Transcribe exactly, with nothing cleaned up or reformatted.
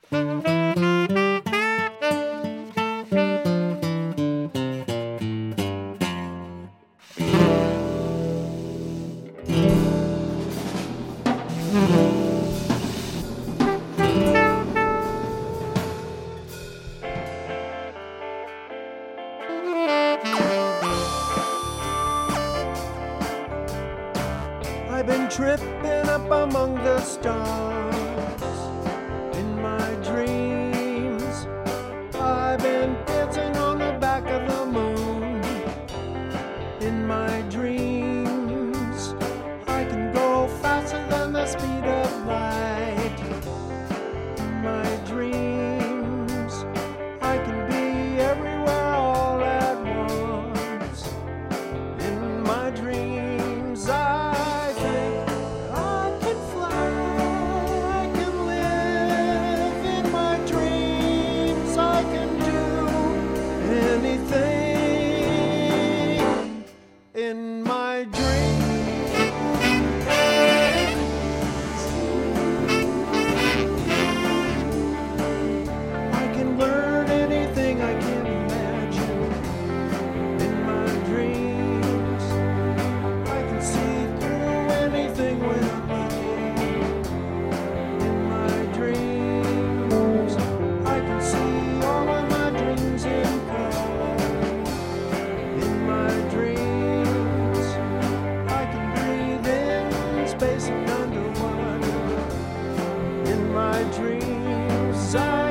I've been tripping up among the stars in my dreams. I've been dancing on the back of the moon in my dreams. I can go faster than the speed of light in my dreams. I can be everywhere all at once in my dreams. I anything in my dreams. I can learn anything I can imagine in my dreams. I can see through anything without looking in my dreams. I can see all of my dreams in color in my dreams. I can breathe in space and underwater in my dreams. I